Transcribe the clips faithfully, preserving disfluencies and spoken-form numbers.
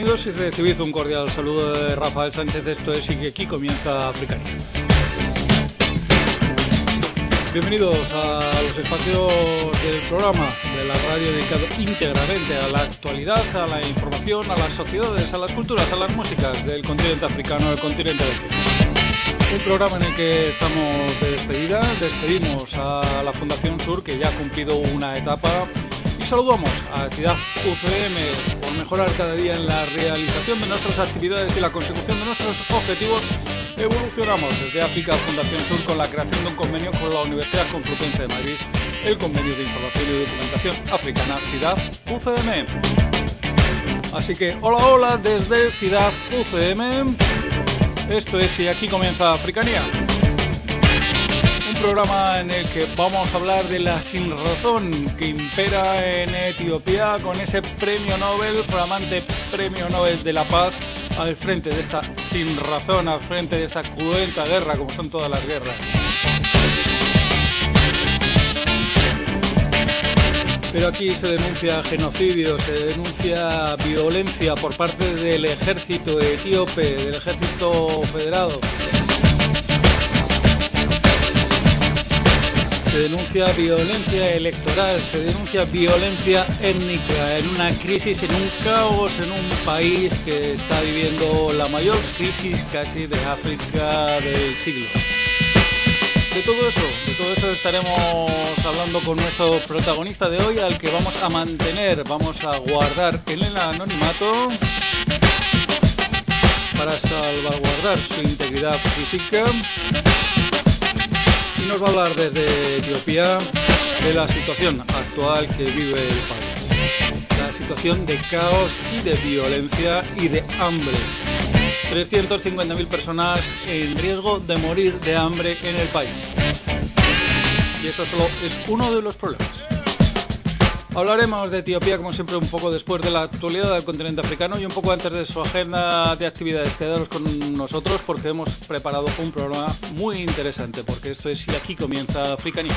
Bienvenidos y recibid un cordial saludo de Rafael Sánchez. Esto es y que aquí comienza Africania. Bienvenidos a los espacios del programa de la radio dedicado íntegramente a la actualidad, a la información, a las sociedades, a las culturas, a las músicas del continente africano, del continente vecino. Un programa en el que estamos de despedida, despedimos a la Fundación Sur, que ya ha cumplido una etapa, y saludamos a Ciudad U C M por mejorar cada día en la realización de nuestras actividades y la consecución de nuestros objetivos. Evolucionamos desde África Fundación Sur con la creación de un convenio con la Universidad Complutense de Madrid, el Convenio de Información y Documentación Africana Ciudad U C M. Así que hola hola desde Ciudad U C M. Esto es y aquí comienza Africania. Un programa en el que vamos a hablar de la sinrazón que impera en Etiopía con ese premio Nobel, flamante premio Nobel de la Paz, al frente de esta sinrazón, al frente de esta cruenta guerra, como son todas las guerras. Pero aquí se denuncia genocidio, se denuncia violencia por parte del ejército etíope, del ejército federado. Se denuncia violencia electoral, se denuncia violencia étnica en una crisis, en un caos, en un país que está viviendo la mayor crisis casi de África del siglo. De todo eso, de todo eso estaremos hablando con nuestro protagonista de hoy, al que vamos a mantener, vamos a guardar en el anonimato para salvaguardar su integridad física. Y nos va a hablar desde Etiopía de la situación actual que vive el país. La situación de caos y de violencia y de hambre. trescientas cincuenta mil personas en riesgo de morir de hambre en el país. Y eso solo es uno de los problemas. Hablaremos de Etiopía, como siempre, un poco después de la actualidad del continente africano y un poco antes de su agenda de actividades. Quedaros con nosotros porque hemos preparado un programa muy interesante, porque esto es y aquí comienza Africania.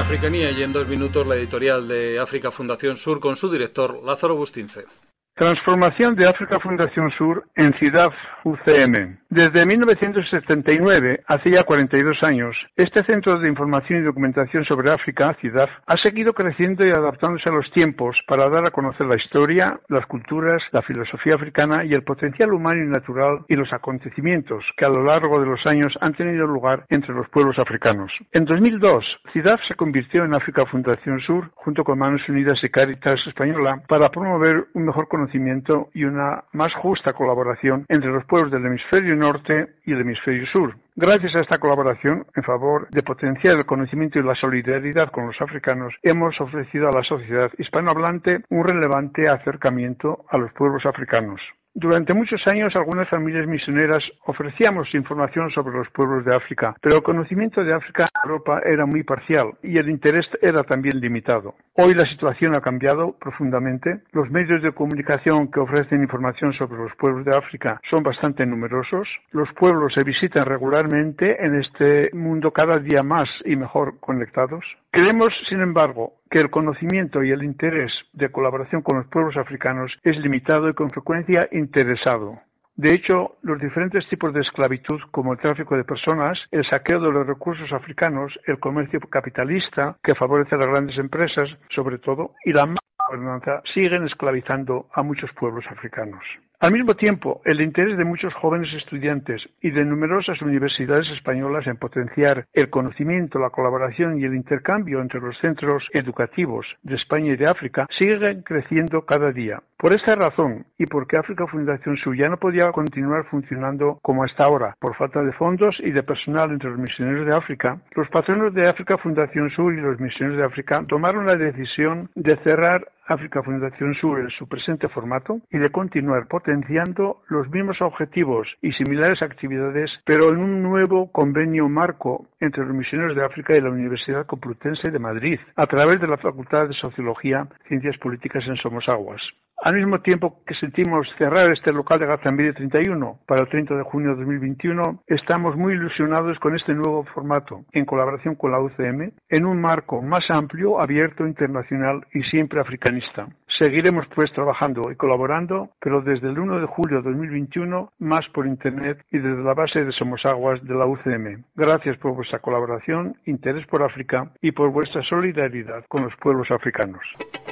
Africanía y en dos minutos la editorial de África Fundación Sur con su director Lázaro Bustince. Transformación de África Fundación Sur en Ciudad U C M. Desde mil novecientos setenta y nueve, hace ya cuarenta y dos años, este Centro de Información y Documentación sobre África, CIDAF, ha seguido creciendo y adaptándose a los tiempos para dar a conocer la historia, las culturas, la filosofía africana y el potencial humano y natural y los acontecimientos que a lo largo de los años han tenido lugar entre los pueblos africanos. En dos mil dos, CIDAF se convirtió en África Fundación Sur, junto con Manos Unidas y Cáritas Española, para promover un mejor conocimiento y una más justa colaboración entre los pueblos del hemisferio norte y el hemisferio sur. Gracias a esta colaboración en favor de potenciar el conocimiento y la solidaridad con los africanos, hemos ofrecido a la sociedad hispanohablante un relevante acercamiento a los pueblos africanos. Durante muchos años, algunas familias misioneras ofrecíamos información sobre los pueblos de África, pero el conocimiento de África en Europa era muy parcial y el interés era también limitado. Hoy la situación ha cambiado profundamente. Los medios de comunicación que ofrecen información sobre los pueblos de África son bastante numerosos. Los pueblos se visitan regularmente en este mundo cada día más y mejor conectados. Creemos, sin embargo, que el conocimiento y el interés de colaboración con los pueblos africanos es limitado y con frecuencia interesado. De hecho, los diferentes tipos de esclavitud, como el tráfico de personas, el saqueo de los recursos africanos, el comercio capitalista, que favorece a las grandes empresas, sobre todo, y la mala gobernanza, siguen esclavizando a muchos pueblos africanos. Al mismo tiempo, el interés de muchos jóvenes estudiantes y de numerosas universidades españolas en potenciar el conocimiento, la colaboración y el intercambio entre los centros educativos de España y de África sigue creciendo cada día. Por esta razón, y porque África Fundación Sur ya no podía continuar funcionando como hasta ahora, por falta de fondos y de personal entre los misioneros de África, los patronos de África Fundación Sur y los misioneros de África tomaron la decisión de cerrar África Fundación Sur en su presente formato y de continuar potenciando los mismos objetivos y similares actividades, pero en un nuevo convenio marco entre los misioneros de África y la Universidad Complutense de Madrid, a través de la Facultad de Sociología, Ciencias Políticas en Somosaguas. Al mismo tiempo que sentimos cerrar este local de Gazambide treinta y uno para el treinta de junio de dos mil veintiuno, estamos muy ilusionados con este nuevo formato, en colaboración con la U C M, en un marco más amplio, abierto, internacional y siempre africanista. Seguiremos pues trabajando y colaborando, pero desde el uno de julio de dos mil veintiuno, más por Internet y desde la base de Somosaguas de la U C M. Gracias por vuestra colaboración, interés por África y por vuestra solidaridad con los pueblos africanos.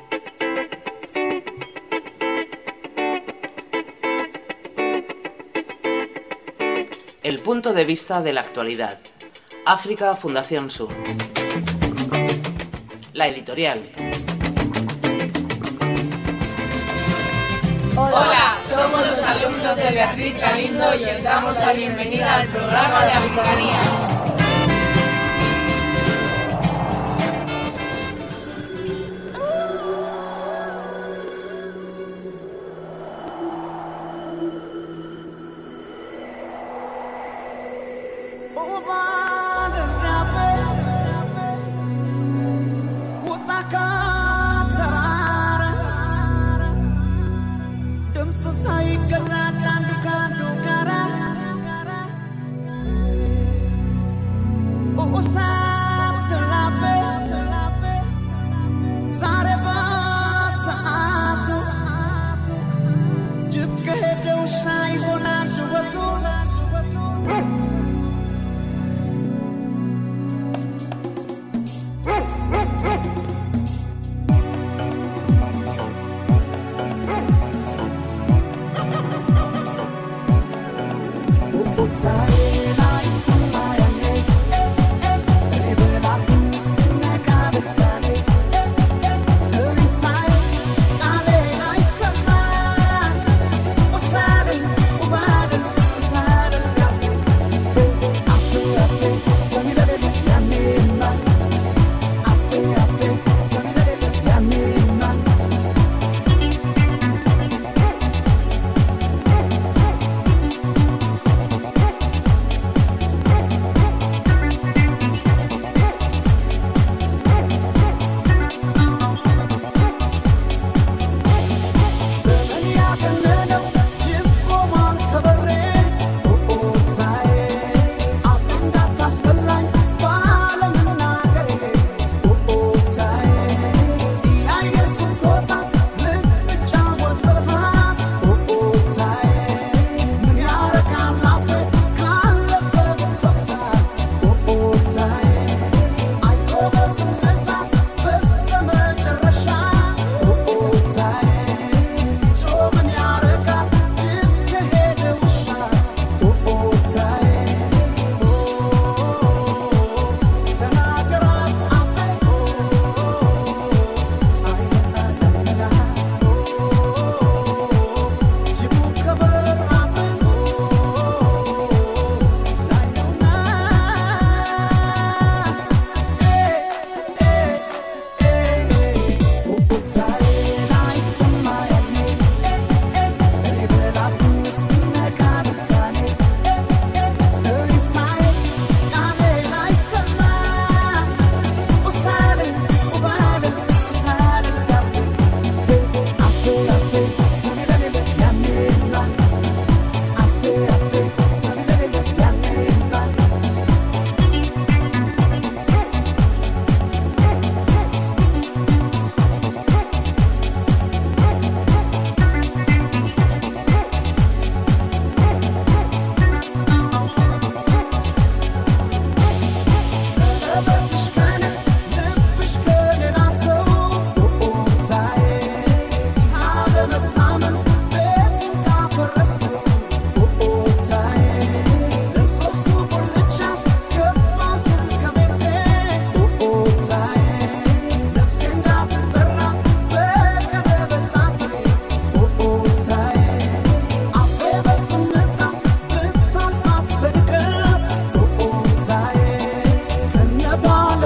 El punto de vista de la actualidad. África Fundación Sur. La editorial. Hola, somos los alumnos de Beatriz Galindo y os damos la bienvenida al programa de Africanía.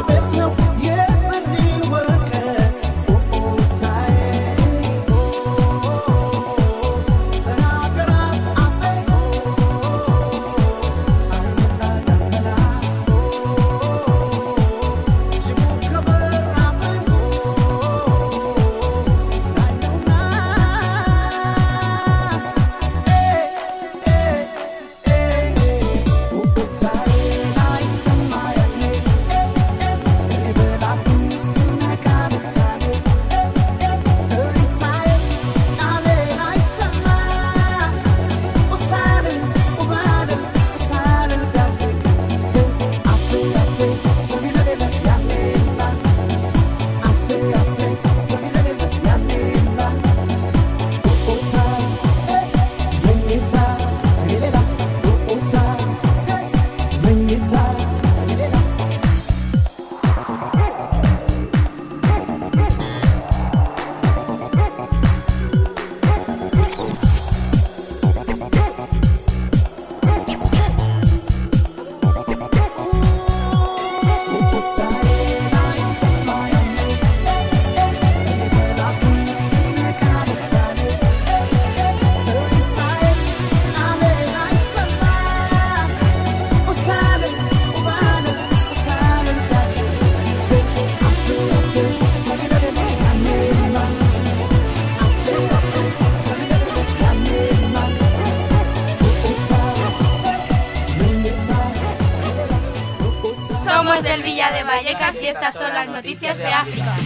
del Villa de Vallecas y estas son las noticias de África.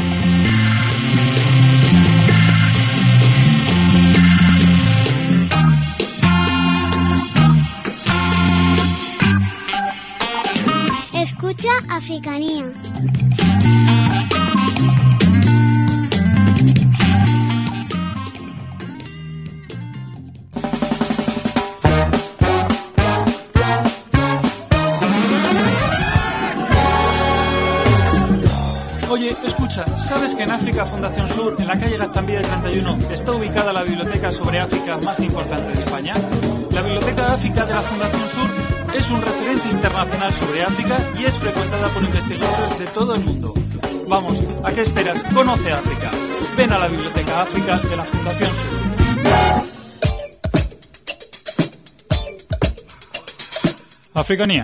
Escucha Africanía. Oye, escucha, ¿sabes que en África Fundación Sur, en la calle Gaztambide treinta y uno, está ubicada la biblioteca sobre África más importante de España? La Biblioteca de África de la Fundación Sur es un referente internacional sobre África y es frecuentada por investigadores de todo el mundo. Vamos, ¿a qué esperas? Conoce África. Ven a la Biblioteca África de la Fundación Sur. Africanía.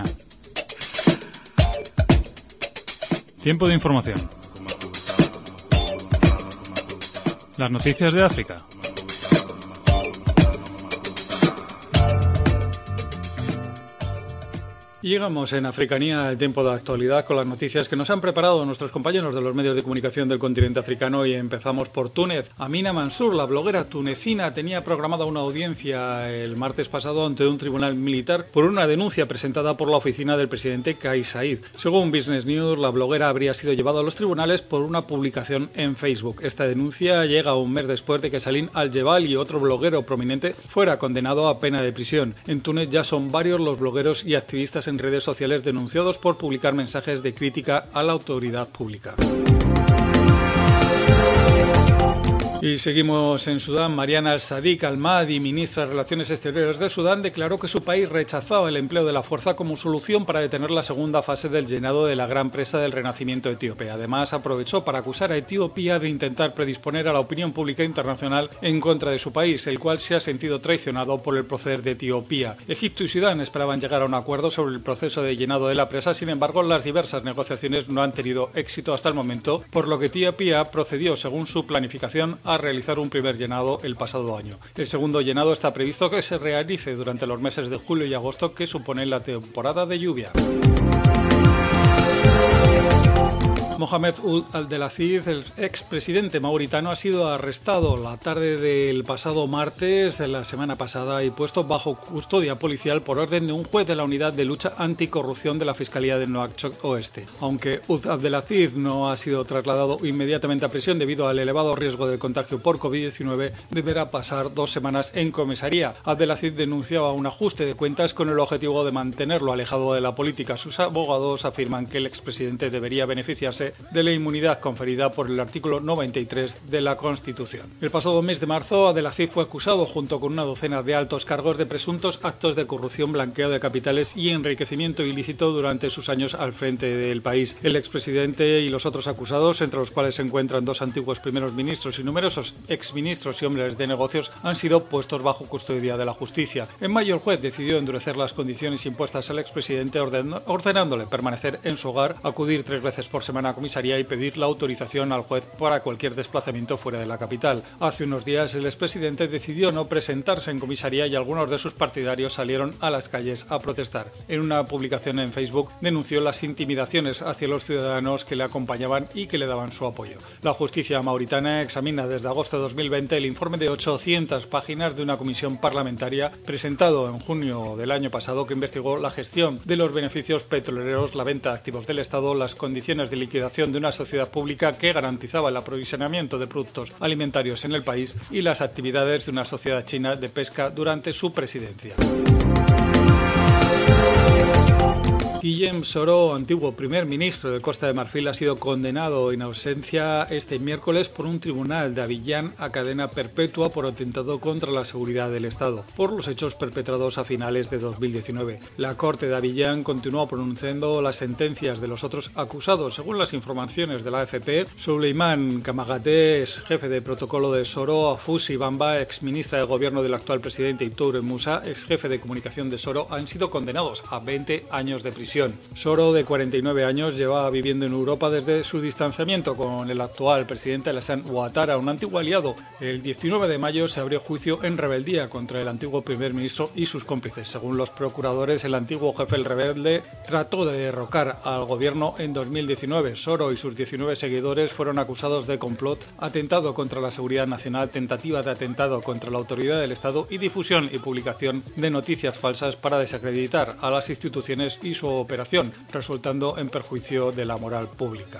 Tiempo de información. Las noticias de África. Y llegamos en Africanía al tiempo de actualidad con las noticias que nos han preparado nuestros compañeros de los medios de comunicación del continente africano, y empezamos por Túnez. Amina Mansour, la bloguera tunecina, tenía programada una audiencia el martes pasado ante un tribunal militar por una denuncia presentada por la oficina del presidente Kais Saied. Según Business News, la bloguera habría sido llevada a los tribunales por una publicación en Facebook. Esta denuncia llega un mes después de que Salim Al-Jebali, otro bloguero prominente, fuera condenado a pena de prisión. En Túnez ya son varios los blogueros y activistas en en redes sociales denunciados por publicar mensajes de crítica a la autoridad pública. Y seguimos en Sudán. Mariana Al-Sadiq Al-Mahdi, ministra de Relaciones Exteriores de Sudán, declaró que su país rechazaba el empleo de la fuerza como solución para detener la segunda fase del llenado de la gran presa del renacimiento etíope. Además, aprovechó para acusar a Etiopía de intentar predisponer a la opinión pública internacional en contra de su país, el cual se ha sentido traicionado por el proceder de Etiopía. Egipto y Sudán esperaban llegar a un acuerdo sobre el proceso de llenado de la presa, sin embargo, las diversas negociaciones no han tenido éxito hasta el momento, por lo que Etiopía procedió, según su planificación, a realizar un primer llenado el pasado año. El segundo llenado está previsto que se realice durante los meses de julio y agosto, que suponen la temporada de lluvia. Mohamed Ould Abdelaziz, el expresidente mauritano, ha sido arrestado la tarde del pasado martes de la semana pasada y puesto bajo custodia policial por orden de un juez de la Unidad de Lucha Anticorrupción de la Fiscalía de Nuakchot Oeste. Aunque Ould Abdelaziz no ha sido trasladado inmediatamente a prisión debido al elevado riesgo de contagio por COVID diecinueve, deberá pasar dos semanas en comisaría. Abdelaziz denunciaba un ajuste de cuentas con el objetivo de mantenerlo alejado de la política. Sus abogados afirman que el expresidente debería beneficiarse valerse de la inmunidad conferida por el artículo noventa y tres de la Constitución. El pasado mes de marzo, Abdelaziz fue acusado junto con una docena de altos cargos de presuntos actos de corrupción, blanqueo de capitales y enriquecimiento ilícito durante sus años al frente del país. El expresidente y los otros acusados, entre los cuales se encuentran dos antiguos primeros ministros y numerosos exministros y hombres de negocios, han sido puestos bajo custodia de la justicia. En mayo, el juez decidió endurecer las condiciones impuestas al expresidente, orden, ordenándole permanecer en su hogar, acudir tres veces por semana a comisaría y pedir la autorización al juez para cualquier desplazamiento fuera de la capital. Hace unos días, el expresidente decidió no presentarse en comisaría y algunos de sus partidarios salieron a las calles a protestar. En una publicación en Facebook denunció las intimidaciones hacia los ciudadanos que le acompañaban y que le daban su apoyo. La justicia mauritana examina desde agosto de dos mil veinte el informe de ochocientas páginas de una comisión parlamentaria presentado en junio del año pasado que investigó la gestión de los beneficios petroleros, la venta de activos del Estado, las condiciones de liquidación de una sociedad pública que garantizaba el aprovisionamiento de productos alimentarios en el país y las actividades de una sociedad china de pesca durante su presidencia. Guillem Soro, antiguo primer ministro de Costa de Marfil, ha sido condenado en ausencia este miércoles por un tribunal de Abiyán a cadena perpetua por atentado contra la seguridad del Estado, por los hechos perpetrados a finales de dos mil diecinueve. La Corte de Abiyán continuó pronunciando las sentencias de los otros acusados. Según las informaciones de la A F P, Souleymane Kamagaté, ex jefe de protocolo de Soro, Afusi Bamba, ex ministra de gobierno del actual presidente, y Toure Moussa, ex jefe de comunicación de Soro, han sido condenados a veinte años de prisión. Soro, de cuarenta y nueve años, lleva viviendo en Europa desde su distanciamiento con el actual presidente Alassane Ouattara, un antiguo aliado. El diecinueve de mayo se abrió juicio en rebeldía contra el antiguo primer ministro y sus cómplices. Según los procuradores, el antiguo jefe del rebelde trató de derrocar al gobierno en dos mil diecinueve. Soro y sus diecinueve seguidores fueron acusados de complot, atentado contra la seguridad nacional, tentativa de atentado contra la autoridad del Estado y difusión y publicación de noticias falsas para desacreditar a las instituciones y su operación, resultando en perjuicio de la moral pública.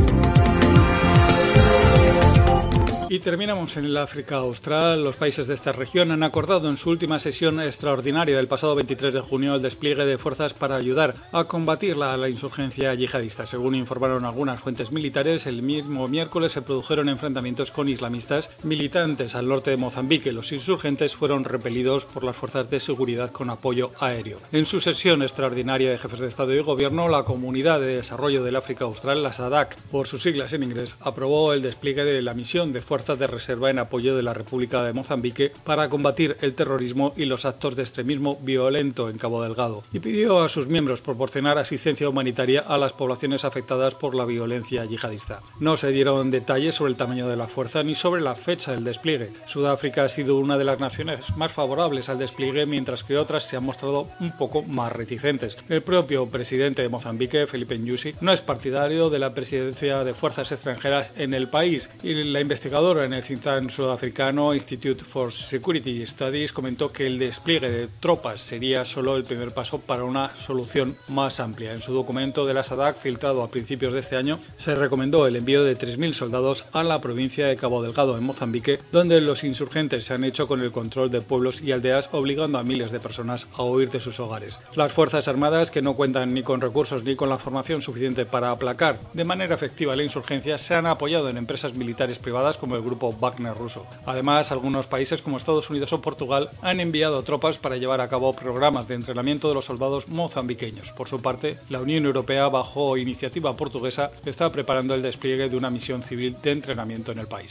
Y terminamos en el África Austral. Los países de esta región han acordado en su última sesión extraordinaria del pasado veintitrés de junio el despliegue de fuerzas para ayudar a combatir la, la insurgencia yihadista. Según informaron algunas fuentes militares, el mismo miércoles se produjeron enfrentamientos con islamistas militantes al norte de Mozambique. Los insurgentes fueron repelidos por las fuerzas de seguridad con apoyo aéreo. En su sesión extraordinaria de jefes de Estado y Gobierno, la Comunidad de Desarrollo del África Austral, la SADC, por sus siglas en inglés, aprobó el despliegue de la misión de fuerzas de reserva en apoyo de la República de Mozambique para combatir el terrorismo y los actos de extremismo violento en Cabo Delgado, y pidió a sus miembros proporcionar asistencia humanitaria a las poblaciones afectadas por la violencia yihadista. No se dieron detalles sobre el tamaño de la fuerza ni sobre la fecha del despliegue. Sudáfrica ha sido una de las naciones más favorables al despliegue, mientras que otras se han mostrado un poco más reticentes. El propio presidente de Mozambique, Filipe Nyusi, no es partidario de la presidencia de fuerzas extranjeras en el país, y la investigadora en el think tank sudafricano Institute for Security Studies comentó que el despliegue de tropas sería solo el primer paso para una solución más amplia. En su documento de la SADC, filtrado a principios de este año, se recomendó el envío de tres mil soldados a la provincia de Cabo Delgado, en Mozambique, donde los insurgentes se han hecho con el control de pueblos y aldeas, obligando a miles de personas a huir de sus hogares. Las Fuerzas Armadas, que no cuentan ni con recursos ni con la formación suficiente para aplacar de manera efectiva la insurgencia, se han apoyado en empresas militares privadas como el grupo Wagner ruso. Además, algunos países como Estados Unidos o Portugal han enviado tropas para llevar a cabo programas de entrenamiento de los soldados mozambiqueños. Por su parte, la Unión Europea, bajo iniciativa portuguesa, está preparando el despliegue de una misión civil de entrenamiento en el país.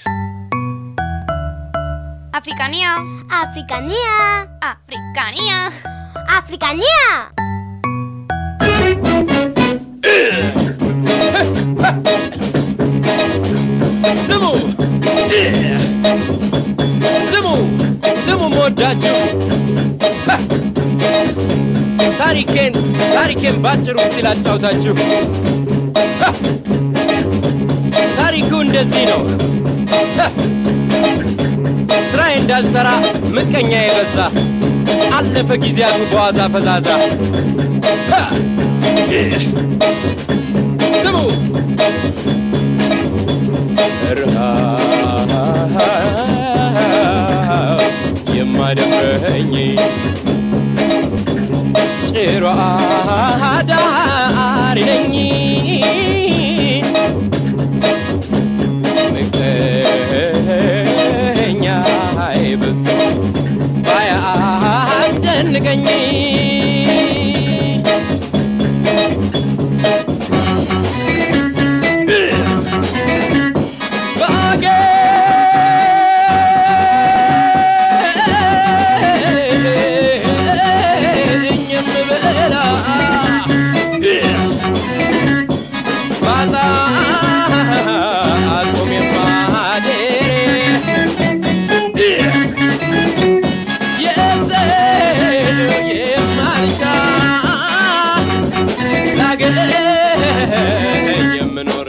Africanía. Africanía. Africanía. Africanía. ስሙ ስሙ ስሙ መወዳችሁ ታሪኬን ታሪኬን ባጭሩ ሲል አጫውታችሁ ታሪኩ እንደዚህ ነው። ስራዬ እንዳልሰራ ምቀኛ የበዛ አለፈ ጊዜያቱ በዋዛ ፈዛዛ ስሙ የማደፍረኝ ጭሮ አዳሪ ነኝ ባጣ አቶም የማደር የዘው የማልሻ ላገኝ የምኖር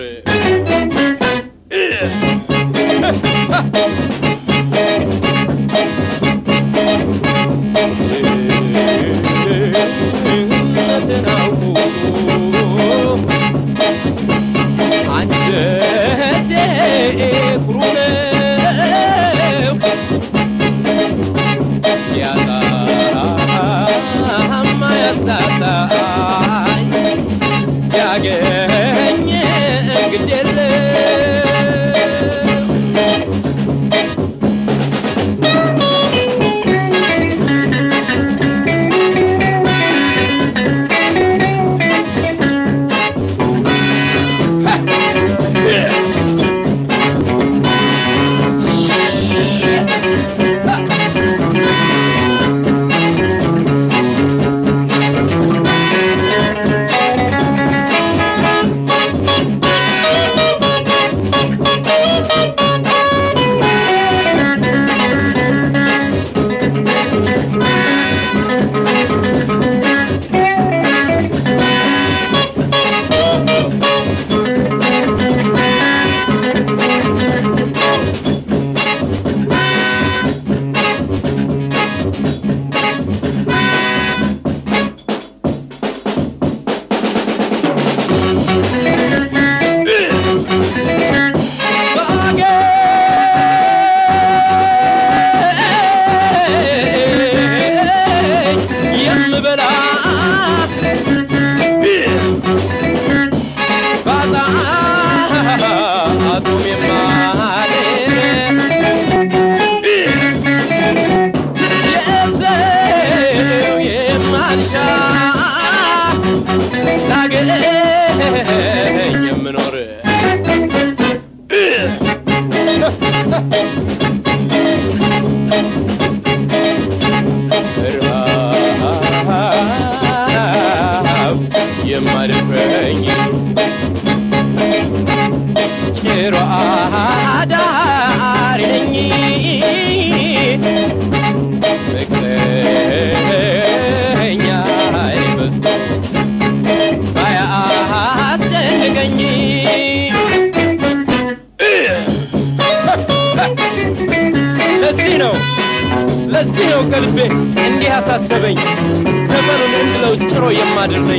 ለዚህ ነው ከልቤ እንዲህ አሳሰበኝ ዘመኑን እንድለው ጭሮ የማድርነኝ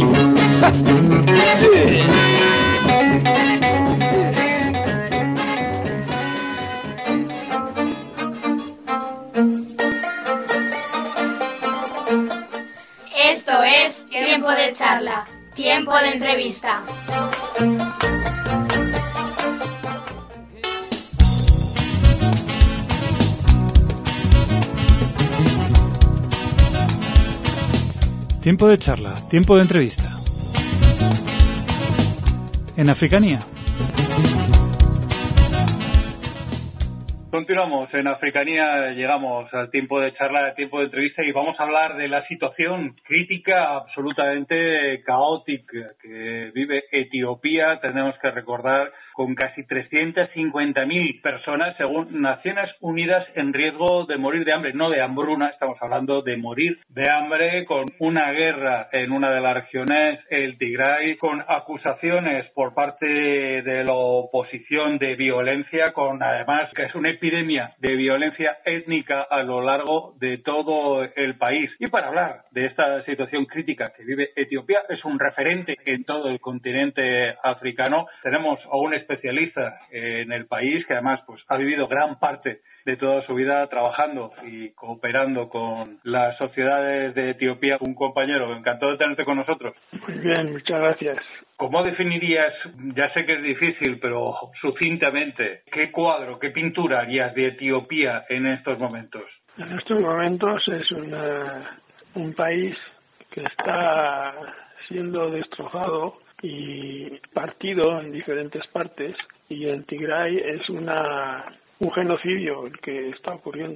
Esto es Tiempo de Charla, Tiempo de Entrevista. Tiempo de charla, tiempo de entrevista. En Africanía. Continuamos en Africanía, llegamos al tiempo de charla, al tiempo de entrevista y vamos a hablar de la situación crítica, absolutamente caótica que vive Etiopía. Tenemos que recordar con casi trescientas cincuenta mil personas, según Naciones Unidas, en riesgo de morir de hambre, no de hambruna, estamos hablando de morir de hambre, con una guerra en una de las regiones, el Tigray, con acusaciones por parte de la oposición de violencia, con además que es una epidemia de violencia étnica a lo largo de todo el país. Y para hablar de esta situación crítica que vive Etiopía, es un referente en todo el continente africano. Tenemos a un especialista en el país que además pues ha vivido gran parte de toda su vida trabajando y cooperando con las sociedades de Etiopía. Un compañero, encantado de tenerte con nosotros. Muy bien, muchas gracias. ¿Cómo definirías, ya sé que es difícil, pero sucintamente, qué cuadro, qué pintura harías de Etiopía en estos momentos? En estos momentos es una, un país que está siendo destrozado y partido en diferentes partes, y en Tigray es una un genocidio el que está ocurriendo.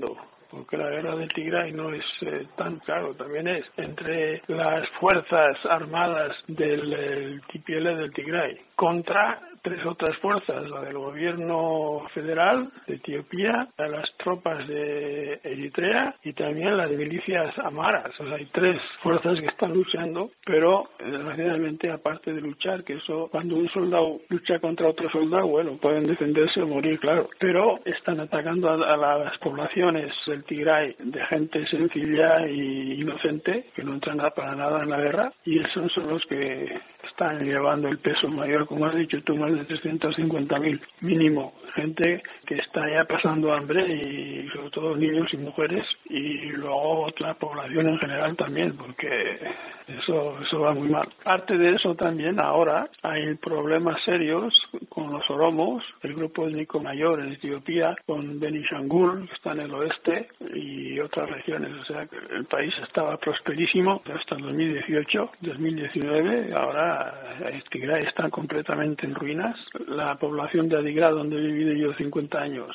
porque la guerra del Tigray no es eh, tan claro, también es entre las fuerzas armadas del T P L F del Tigray contra tres otras fuerzas, la del gobierno federal de Etiopía, las tropas de Eritrea y también las milicias amaras. O sea, hay tres fuerzas que están luchando, pero desgraciadamente, aparte de luchar, que eso, cuando un soldado lucha contra otro soldado, bueno, pueden defenderse o morir, claro, pero están atacando a, a las poblaciones del Tigray de gente sencilla y inocente, que no entran para nada en la guerra, y esos son los que están llevando el peso mayor, como has dicho tú, más de trescientos cincuenta mil mínimo, gente que está ya pasando hambre y sobre todo niños y mujeres, y luego otra población en general también, porque eso eso va muy mal. Parte de eso también ahora hay problemas serios con los oromos, el grupo étnico mayor en Etiopía, con Benishangul, que está en el oeste, y otras regiones. O sea, que el país estaba prosperísimo hasta el dos mil dieciocho, dos mil diecinueve, ahora Tigray está completamente en ruinas. La población de Adigrad, donde he vivido yo cincuenta años,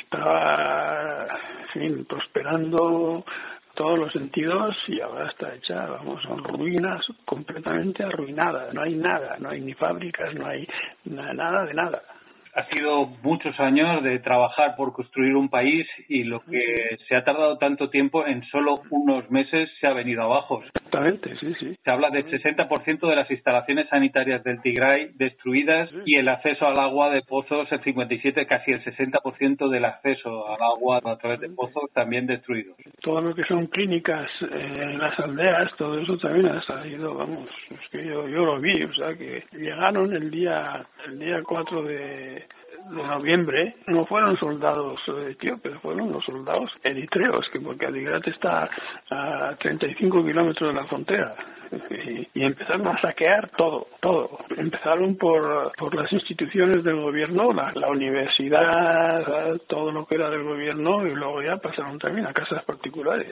estaba, en fin, prosperando todos los sentidos y ahora está hecha, vamos, son ruinas, completamente arruinada. No hay nada, no hay ni fábricas, no hay na- nada de nada. Ha sido muchos años de trabajar por construir un país y lo que se ha tardado tanto tiempo en solo unos meses se ha venido abajo. Exactamente, sí, sí. Se habla del sesenta por ciento de las instalaciones sanitarias del Tigray destruidas y el acceso al agua de pozos, el cincuenta y siete, casi el sesenta por ciento del acceso al agua a través de pozos también destruidos. Todo lo que son clínicas eh, en las aldeas, todo eso también ha salido, vamos, es que yo, yo lo vi, o sea que llegaron el día el día cuatro de de noviembre, no fueron soldados etíopes, fueron los soldados eritreos, que porque Adigrat está a treinta y cinco kilómetros de la frontera, y, y empezaron a saquear todo, todo. Empezaron por, por las instituciones del gobierno, la, la universidad, todo lo que era del gobierno, y luego ya pasaron también a casas particulares.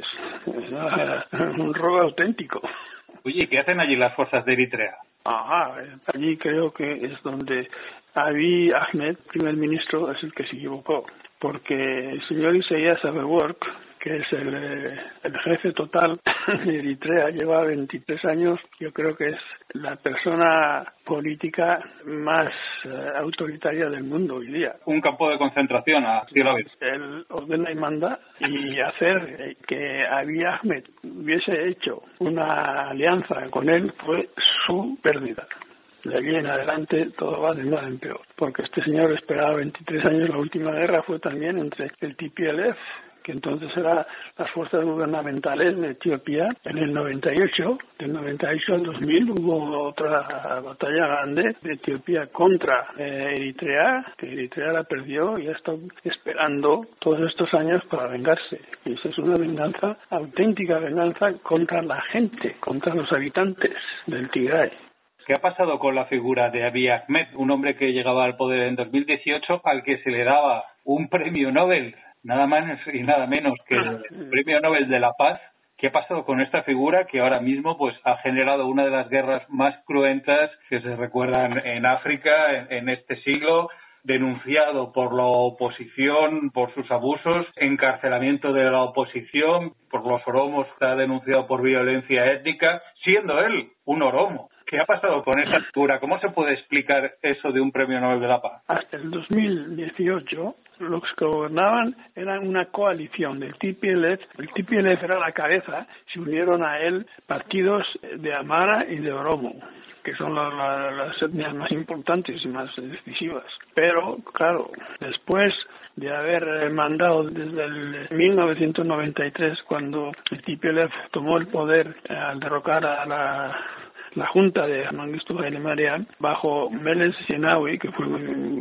Un robo auténtico. Oye, ¿qué hacen allí las fuerzas de Eritrea? Ajá, allí creo que es donde Abiy Ahmed, primer ministro, es el que se equivocó, porque el señor Isaias Afewerk, que es el, el jefe total de Eritrea, lleva veintitrés años, yo creo que es la persona política más eh, autoritaria del mundo hoy día. Un campo de concentración a cielo abierto. Él ordena y manda, y hacer que Abiy Ahmed hubiese hecho una alianza con él fue su pérdida. De allí en adelante todo va de mal en peor, porque este señor esperaba veintitrés años. La última guerra fue también entre el T P L F, que entonces eran las fuerzas gubernamentales de Etiopía, en el noventa y ocho. Del noventa y ocho al dos mil hubo otra batalla grande de Etiopía contra eh, Eritrea, que Eritrea la perdió y ha estado esperando todos estos años para vengarse. Y esa es una venganza, auténtica venganza contra la gente, contra los habitantes del Tigray. ¿Qué ha pasado con la figura de Abiy Ahmed, un hombre que llegaba al poder en dos mil dieciocho, al que se le daba un premio Nobel, nada más y nada menos que el premio Nobel de la Paz? ¿Qué ha pasado con esta figura que ahora mismo pues ha generado una de las guerras más cruentas que se recuerdan en África en, en este siglo? Denunciado por la oposición por sus abusos, encarcelamiento de la oposición, por los oromos está denunciado por violencia étnica, siendo él un oromo. ¿Qué ha pasado con esa figura? ¿Cómo se puede explicar eso de un premio Nobel de la Paz? Hasta el dos mil dieciocho, los que gobernaban eran una coalición del T P L F. El T P L F era la cabeza, se unieron a él partidos de Amara y de Oromo, que son la, la, las etnias más importantes y más decisivas. Pero, claro, después de haber mandado desde el mil novecientos noventa y tres, cuando el T P L F tomó el poder al derrocar a la la junta de Mengistu Haile Mariam, bajo Meles Zenawi, que fue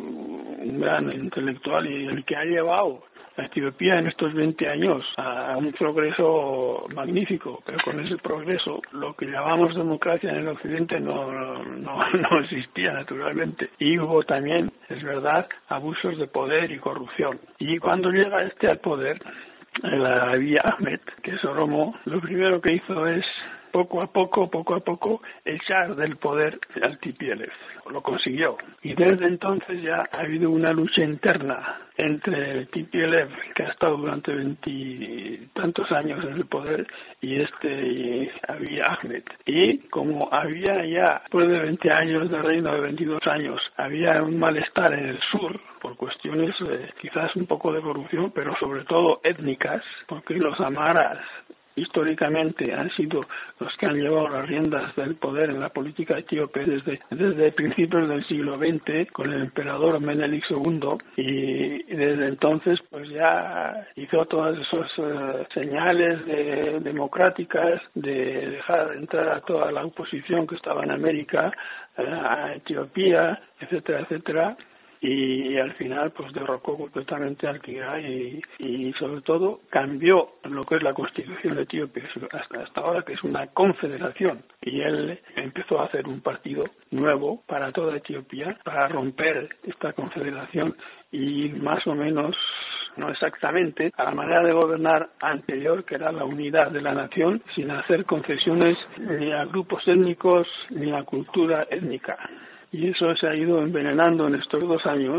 un gran intelectual y el que ha llevado a Etiopía en estos veinte años a un progreso magnífico, pero con ese progreso lo que llamamos democracia en el occidente no, no, no existía naturalmente, y hubo también, es verdad, abusos de poder y corrupción. Y cuando llega este al poder, el Abiy Ahmed, que es oromo, lo primero que hizo es poco a poco, poco a poco, echar del poder al T P L F. Lo consiguió. Y desde entonces ya ha habido una lucha interna entre el T P L F, que ha estado durante veintitantos años en el poder, y este y Abiy Ahmed. Y como había ya, después de veinte años de reino, de veintidós años, había un malestar en el sur, por cuestiones eh, quizás un poco de corrupción, pero sobre todo étnicas, porque los amaras históricamente han sido los que han llevado las riendas del poder en la política etíope desde, desde principios del siglo veinte con el emperador Menelik segundo, y desde entonces pues ya hizo todas esas uh, señales de, democráticas de dejar entrar a toda la oposición que estaba en América, uh, a Etiopía, etcétera, etcétera. Y al final pues derrocó completamente al Tigray y, y sobre todo cambió lo que es la constitución etíope hasta, hasta ahora, que es una confederación, y él empezó a hacer un partido nuevo para toda Etiopía para romper esta confederación y más o menos, no exactamente, a la manera de gobernar anterior, que era la unidad de la nación, sin hacer concesiones ni a grupos étnicos ni a cultura étnica. Y eso se ha ido envenenando en estos dos años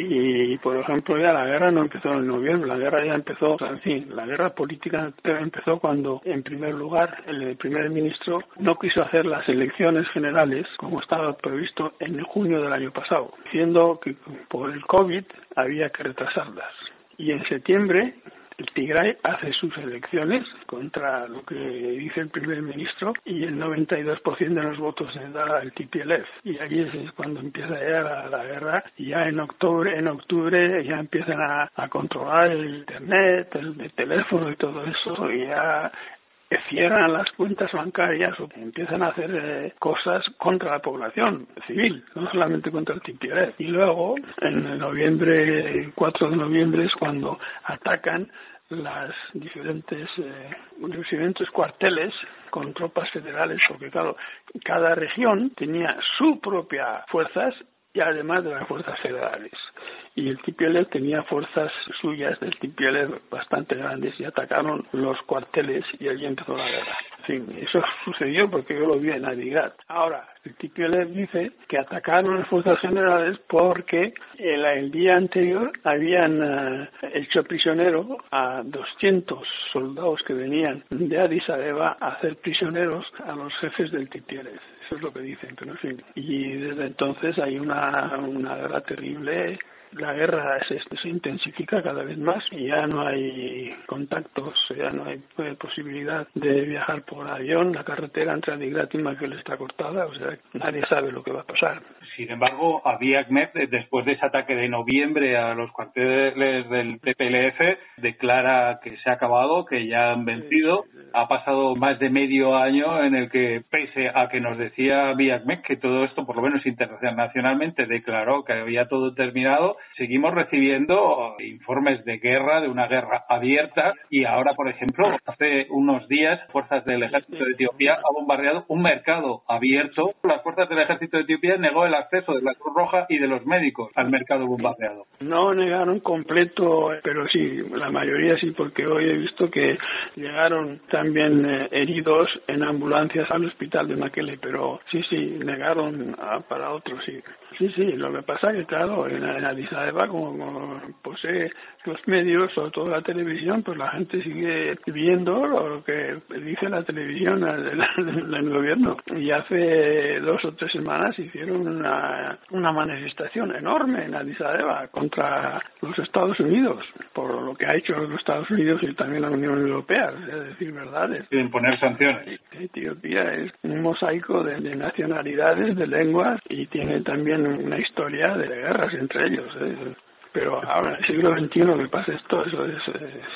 y, por ejemplo, ya la guerra no empezó en noviembre, la guerra ya empezó, o sea, en fin, la guerra política empezó cuando, en primer lugar, el primer ministro no quiso hacer las elecciones generales como estaba previsto en junio del año pasado, diciendo que por el COVID había que retrasarlas. Y en septiembre el Tigray hace sus elecciones contra lo que dice el primer ministro y el noventa y dos por ciento de los votos se da al T P L F. Y allí es cuando empieza ya la, la guerra, y ya en octubre en octubre ya empiezan a, a controlar el internet, el, el teléfono y todo eso, y ya cierran las cuentas bancarias o empiezan a hacer eh, cosas contra la población civil, no solamente contra el T P L F. Y luego, en noviembre, el cuatro de noviembre es cuando atacan las diferentes eh, los diferentes cuarteles con tropas federales, porque claro, cada región tenía sus propias fuerzas y además de las fuerzas federales. Y el T P L F tenía fuerzas suyas del T P L F bastante grandes y atacaron los cuarteles y allí empezó la guerra. En fin, eso sucedió porque yo lo vi en Adigrat. Ahora, el T P L F dice que atacaron las fuerzas generales porque el, el día anterior habían uh, hecho prisionero a doscientos soldados que venían de Addis Abeba a hacer prisioneros a los jefes del T P L F. Eso es lo que dicen, pero en fin. Y desde entonces hay una, una guerra terrible. La guerra se, se intensifica cada vez más y ya no hay contactos, ya no hay posibilidad de viajar por avión. La carretera entre Adigrat y Mekelle está cortada, o sea, nadie sabe lo que va a pasar. Sin embargo, Abiy Ahmed, después de ese ataque de noviembre a los cuarteles del T P L F, declara que se ha acabado, que ya han vencido. Ha pasado más de medio año en el que, pese a que nos decía Abiy Ahmed que todo esto, por lo menos internacionalmente, declaró que había todo terminado, seguimos recibiendo informes de guerra, de una guerra abierta, y ahora, por ejemplo, hace unos días, fuerzas del ejército de Etiopía han bombardeado un mercado abierto. Las fuerzas del ejército de Etiopía negó el acceso de la Cruz Roja y de los médicos al mercado bombardeado. No negaron completo, pero sí, la mayoría sí, porque hoy he visto que llegaron también eh, heridos en ambulancias al hospital de Mekelle, pero sí, sí, negaron a, para otros, sí. Sí, sí, lo que pasa es que, claro, en, en Addis Abeba, como, como posee los medios, sobre todo la televisión, pues la gente sigue viendo lo que dice la televisión del, del, del gobierno. Y hace dos o tres semanas hicieron una, una manifestación enorme en Addis Abeba contra los Estados Unidos, por lo que ha hecho los Estados Unidos y también la Unión Europea, es decir, verdades. Sin poner sanciones. Etiopía es un mosaico de, de nacionalidades, de lenguas, y tiene también una historia de guerras entre ellos, ¿eh? Pero ahora en el siglo veintiuno que pasa esto, eso es,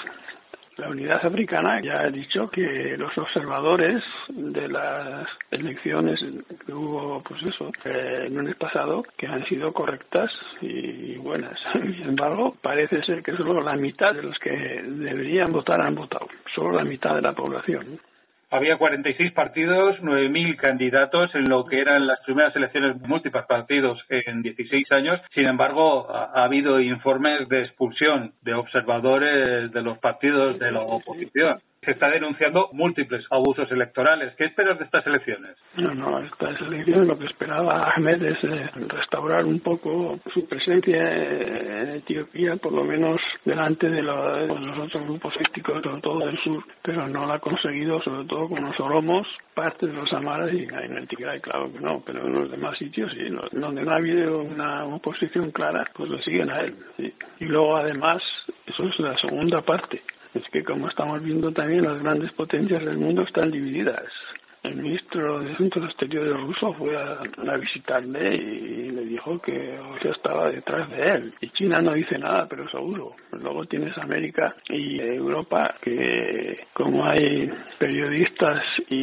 es la unidad africana ya ha dicho que los observadores de las elecciones que hubo, pues eso, eh, el lunes pasado, que han sido correctas y buenas. Sin embargo, parece ser que solo la mitad de los que deberían votar han votado, solo la mitad de la población. Había cuarenta y seis partidos, nueve mil candidatos en lo que eran las primeras elecciones múltiples partidos en dieciséis años. Sin embargo, ha, ha habido informes de expulsión de observadores de los partidos de la oposición. se está denunciando múltiples abusos electorales. ¿Qué esperas de estas elecciones? No, no, estas elecciones lo que esperaba Ahmed es eh, restaurar un poco su presencia en Etiopía, por lo menos delante de, la, de los otros grupos étnicos, sobre todo del sur, pero no lo ha conseguido, sobre todo con los oromos, parte de los amaras y en el Tigray, claro que no, pero en los demás sitios sí, no, donde no ha habido una oposición clara, pues lo siguen a él. Sí. Y luego además, eso es la segunda parte, es que como estamos viendo también, las grandes potencias del mundo están divididas. El ministro de Asuntos Exteriores ruso fue a, a visitarle y le dijo que Rusia estaba detrás de él. Y China no dice nada, pero seguro. Luego tienes América y Europa, que como hay periodistas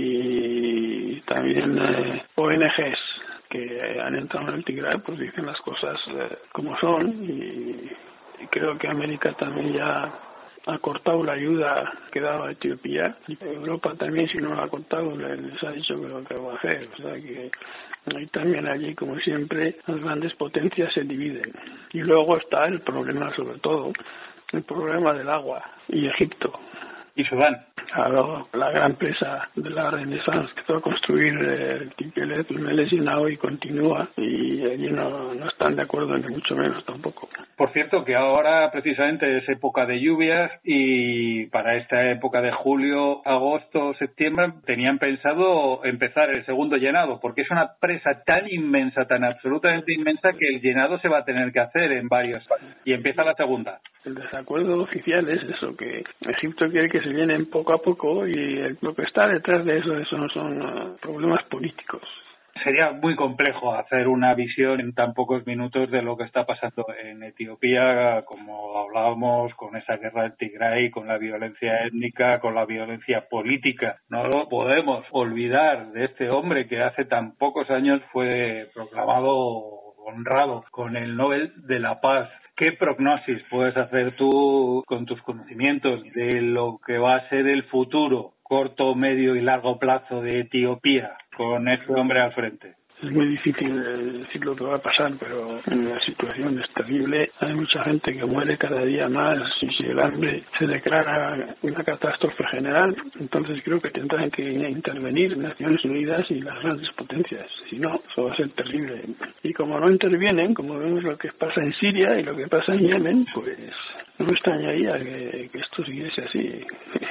y también eh, O N Ges que han entrado en el Tigray, pues dicen las cosas eh, como son. Y, y creo que América también ya ha cortado la ayuda que daba a Etiopía, y Europa también, si no la ha cortado, les ha dicho que lo que va a hacer. O sea que ahí también, allí, como siempre, las grandes potencias se dividen. Y luego está el problema, sobre todo, el problema del agua, y Egipto. ¿Y Sudán? Claro, la gran presa de la Renaissance que va a construir el Tipelet, el Meles y hoy continúa, y allí no, no están de acuerdo, ni mucho menos tampoco. Por cierto, que ahora precisamente es época de lluvias y para esta época de julio, agosto, septiembre tenían pensado empezar el segundo llenado, porque es una presa tan inmensa, tan absolutamente inmensa, que el llenado se va a tener que hacer en varios y empieza la segunda. El desacuerdo oficial es eso, que Egipto quiere que se llenen poco a poco, y el, lo que está detrás de eso, eso son uh, problemas políticos. Sería muy complejo hacer una visión en tan pocos minutos de lo que está pasando en Etiopía, como hablábamos, con esa guerra del Tigray, con la violencia étnica, con la violencia política. No lo podemos olvidar de este hombre que hace tan pocos años fue proclamado honrado con el Nobel de la Paz. ¿Qué prognosis puedes hacer tú con tus conocimientos de lo que va a ser el futuro, corto, medio y largo plazo de Etiopía con este hombre al frente? Es muy difícil decir lo que va a pasar, pero la situación es terrible. Hay mucha gente que muere cada día más, y si el hambre se declara una catástrofe general, entonces creo que tendrán que intervenir Naciones Unidas y las grandes potencias. Si no, eso va a ser terrible. Y como no intervienen, como vemos lo que pasa en Siria y lo que pasa en Yemen, pues no me extrañaría que, que esto siguiese así,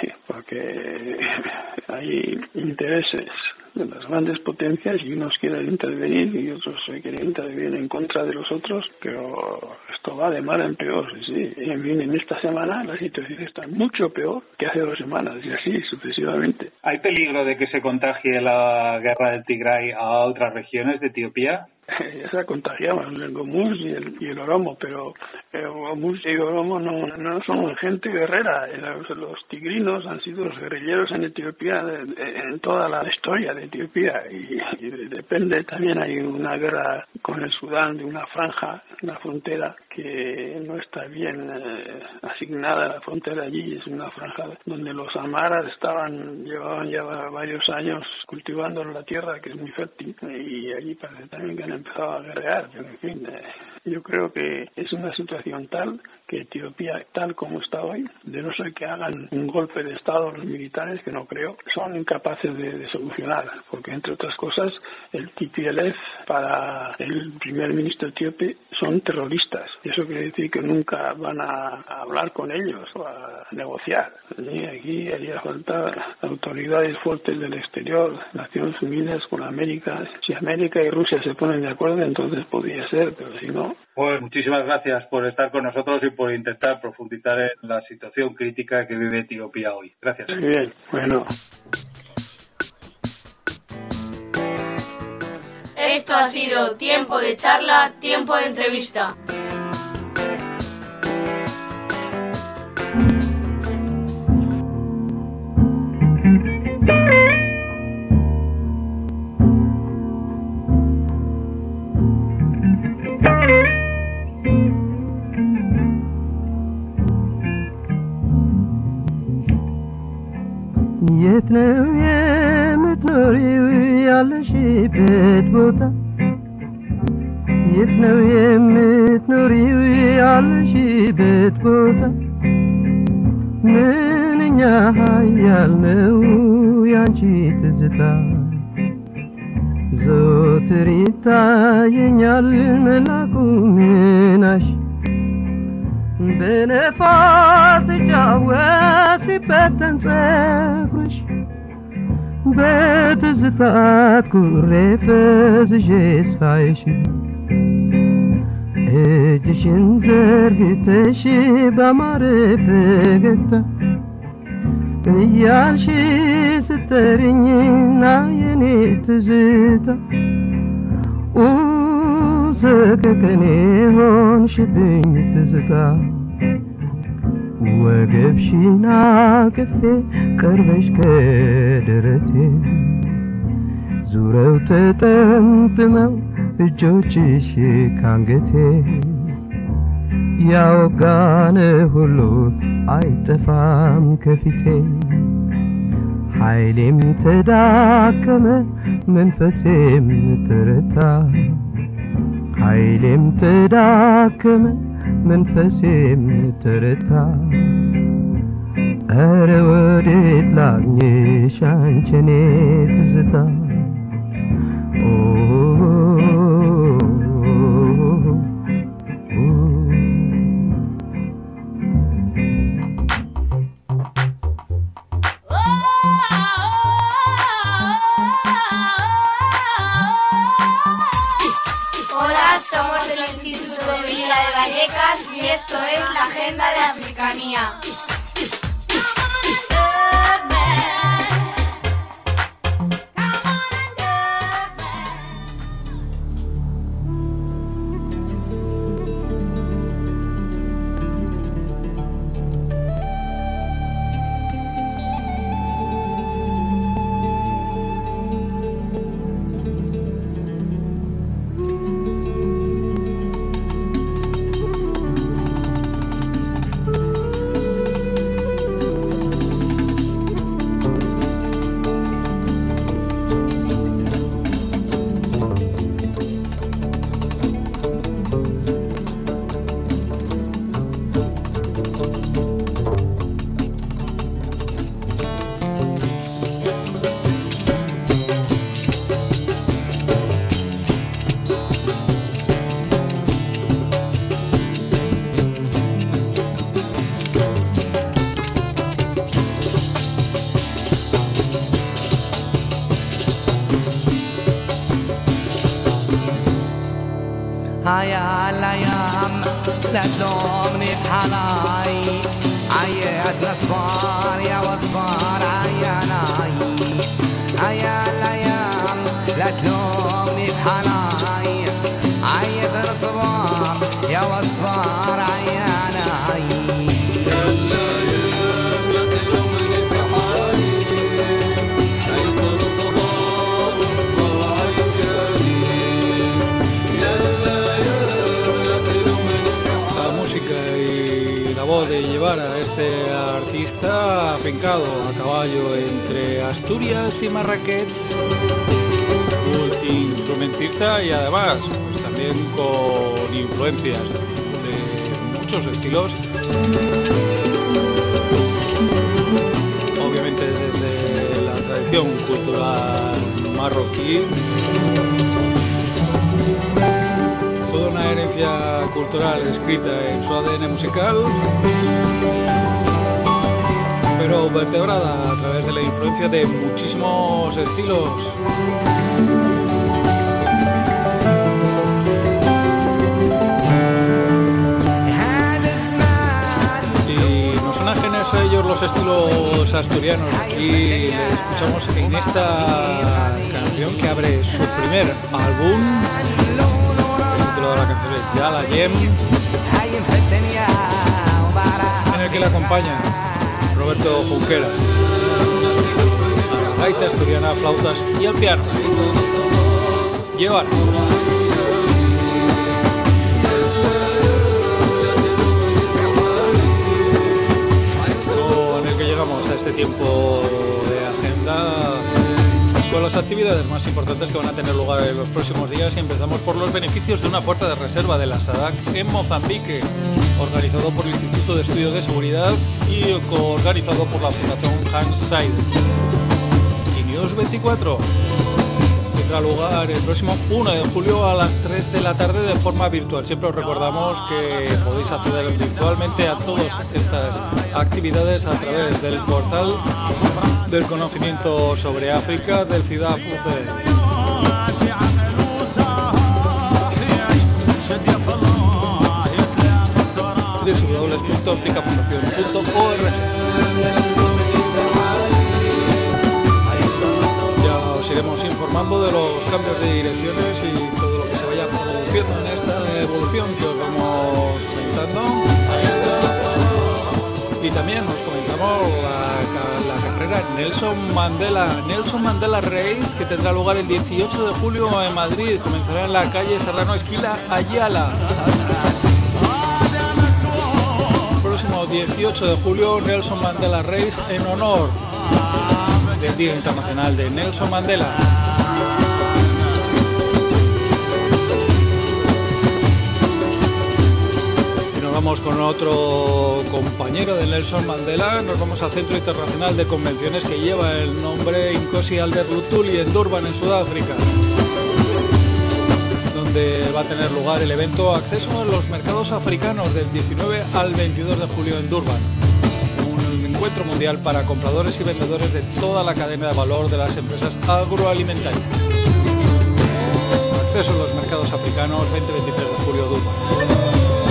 porque hay intereses de las grandes potencias y unos quieren intervenir y otros quieren intervenir en contra de los otros, pero esto va de mal en peor. Sí. Y en esta semana la situación está mucho peor que hace dos semanas, y así sucesivamente. ¿Hay peligro de que se contagie la guerra del Tigray a otras regiones de Etiopía? Ya se ha contagiado el Gomuz y el, y el Oromo, pero el Gomuz y el Oromo no, no son gente guerrera. Los, los tigrinos han sido los guerrilleros en Etiopía en toda la historia de Etiopía, y, y depende, también hay una guerra con el Sudán de una franja, una frontera que no está bien eh, asignada. La frontera allí es una franja donde los amaras estaban, llevaban ya varios años cultivando la tierra, que es muy fértil, y allí parece también que han empezado a guerrear, pero en fin, eh, yo creo que es una situación tal que Etiopía, tal como está hoy, de no ser que hagan un golpe de Estado los militares, que no creo, son incapaces de, de solucionar, porque entre otras cosas el T P L F para el primer ministro etíope son terroristas. Eso quiere decir que nunca van a, a hablar con ellos o a negociar. Y aquí haría falta autoridades fuertes del exterior, Naciones Unidas con América. Si América y Rusia se ponen de acuerdo, entonces podría ser, pero si no... Pues muchísimas gracias por estar con nosotros y por intentar profundizar en la situación crítica que vive Etiopía hoy. Gracias. Muy bien, bueno. Esto ha sido Tiempo de Charla, Tiempo de Entrevista. የት ነው የምትኖሪው ያለሽበት ቦታ የት ነው የምትኖሪው ያለሽበት ቦታ ምንኛ የኛ ኃያል ነው ያንቺ ትዝታ ዘወትር ይታየኛል መላኩ ምናሽ በነፋስ ሲጫወት ሲበተን ፀጉርሽ በትዝታት ኩሬ ፈዝዤ ሳይሽ እጅሽን ዘርግተሽ ባማረ ፈገግታ እያልሽ ስትጠሪኝና የኔ ትዝታ ሰከከኔ ሆንሽብኝ ትዝታ ወገብሽን አቅፌ ቀርበሽ ከደረቴ ዙረው ተጠምጥመው እጆችሽ ካንገቴ ያወጋነ ሁሉ አይጠፋም ከፊቴ ኃይሌም ተዳከመ መንፈሴም ተረታ ኃይሌም ተዳከመ መንፈሴም ተረታ ኧረ ወዴት ላግኝሽ አንቺ የኔ ትዝታ Somos del Instituto de Villa de Vallecas y esto es la Agenda de Africanía. هيا الايام لا تلومني بحالاي عيات نصبار يا وصبار عياناي هيا الايام لا تلومني بحالاي عيات نصبار يا وصبار عياناي De llevar a este artista afincado a caballo entre Asturias y Marrakech, multiinstrumentista y además pues también con influencias de muchos estilos, obviamente desde la tradición cultural marroquí, toda una herencia cultural escrita en su A D N musical, pero vertebrada a través de la influencia de muchísimos estilos. Y no son ajenos a ellos los estilos asturianos. Aquí le escuchamos en esta canción que abre su primer álbum. De la canción es Ya la Yem, en el que le acompaña Roberto Junquera a la gaita asturiana, flautas y al piano. Llevar. Con el que llegamos a este tiempo de agenda con las actividades más importantes que van a tener lugar en los próximos días y empezamos por los beneficios de una puerta de reserva de la SADAC en Mozambique, organizado por el Instituto de Estudios de Seguridad y coorganizado por la Fundación Hans Seidel. Y News veinticuatro tendrá lugar el próximo uno de julio a las tres de la tarde de forma virtual. Siempre os recordamos que podéis acceder virtualmente a todas estas actividades a través del portal del conocimiento sobre África del CIDAF U C E. doble u doble u doble u punto africa fundación punto org. Ya os iremos informando de los cambios de direcciones y todo lo que se vaya produciendo en esta evolución que os vamos comentando. Y también nos comentamos la, la carrera Nelson Mandela, Nelson Mandela Race, que tendrá lugar el dieciocho de julio en Madrid. Comenzará en la calle Serrano Esquila, Ayala. El próximo dieciocho de julio, Nelson Mandela Race en honor del Día Internacional de Nelson Mandela. Vamos con otro compañero de Nelson Mandela. Nos vamos al Centro Internacional de Convenciones que lleva el nombre Inkosi Alder Lutuli en Durban, en Sudáfrica, donde va a tener lugar el evento Acceso a los Mercados Africanos del diecinueve al veintidós de julio en Durban, un encuentro mundial para compradores y vendedores de toda la cadena de valor de las empresas agroalimentarias. Acceso a los Mercados Africanos veinte a veintitrés de julio, Durban.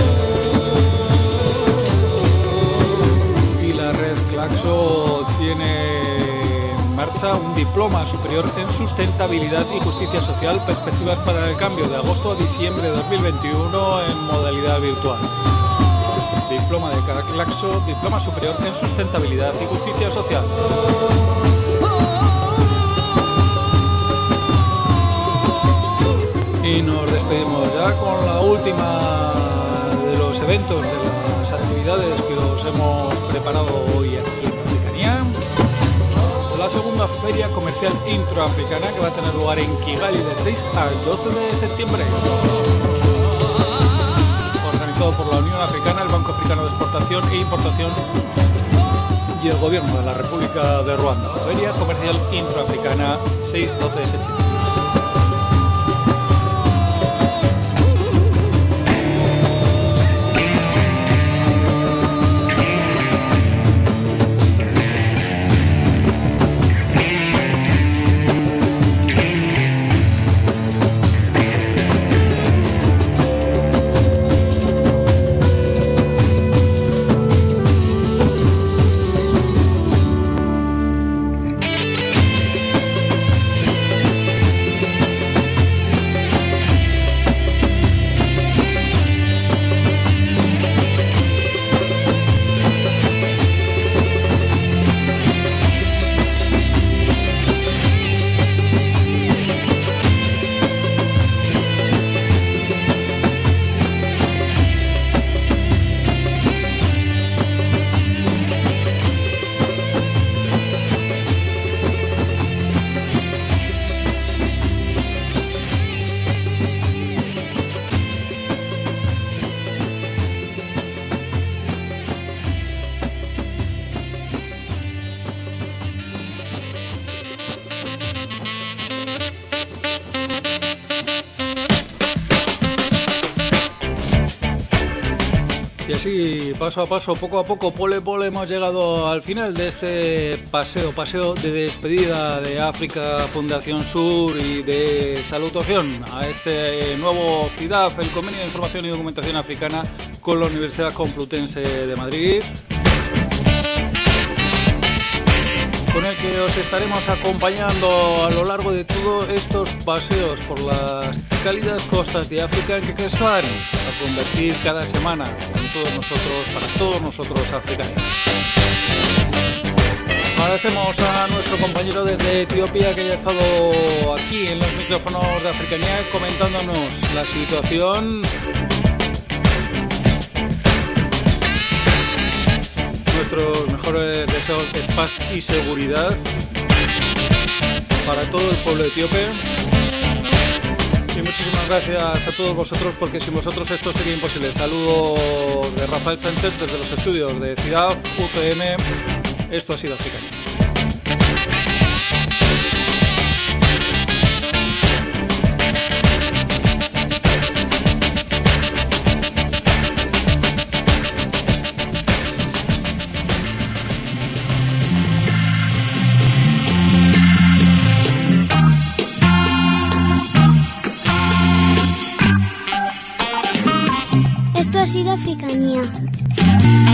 Red Claxo tiene en marcha un diploma superior en sustentabilidad y justicia social, perspectivas para el cambio, de agosto a diciembre de dos mil veintiuno en modalidad virtual. Diploma de Claxo, diploma superior en sustentabilidad y justicia social. Y nos despedimos ya con la última de los eventos, de las actividades que os hemos preparado hoy aquí en Africanía. La segunda feria comercial introafricana, que va a tener lugar en Kigali del seis al doce de septiembre. Organizado por la Unión Africana, el Banco Africano de Exportación e Importación y el Gobierno de la República de Ruanda. Feria comercial introafricana seis a doce de septiembre. Y así, paso a paso, poco a poco, pole pole, hemos llegado al final de este paseo, paseo de despedida de África Fundación Sur y de salutación a este nuevo CIDAF, el Convenio de Información y Documentación Africana, con la Universidad Complutense de Madrid, con el que os estaremos acompañando a lo largo de todos estos paseos por las cálidas costas de África, en que se van a convertir cada semana en todos nosotros, para todos nosotros africanos. Agradecemos a nuestro compañero desde Etiopía que haya estado aquí en los micrófonos de Africanía comentándonos la situación. Nuestros mejores deseos de paz y seguridad. para todo el pueblo etíope. Y muchísimas gracias a todos vosotros, porque sin vosotros esto sería imposible. Saludos de Rafael Sánchez desde los estudios de Ciudad U C M. Esto ha sido Africania. Esto ha sido Africanía.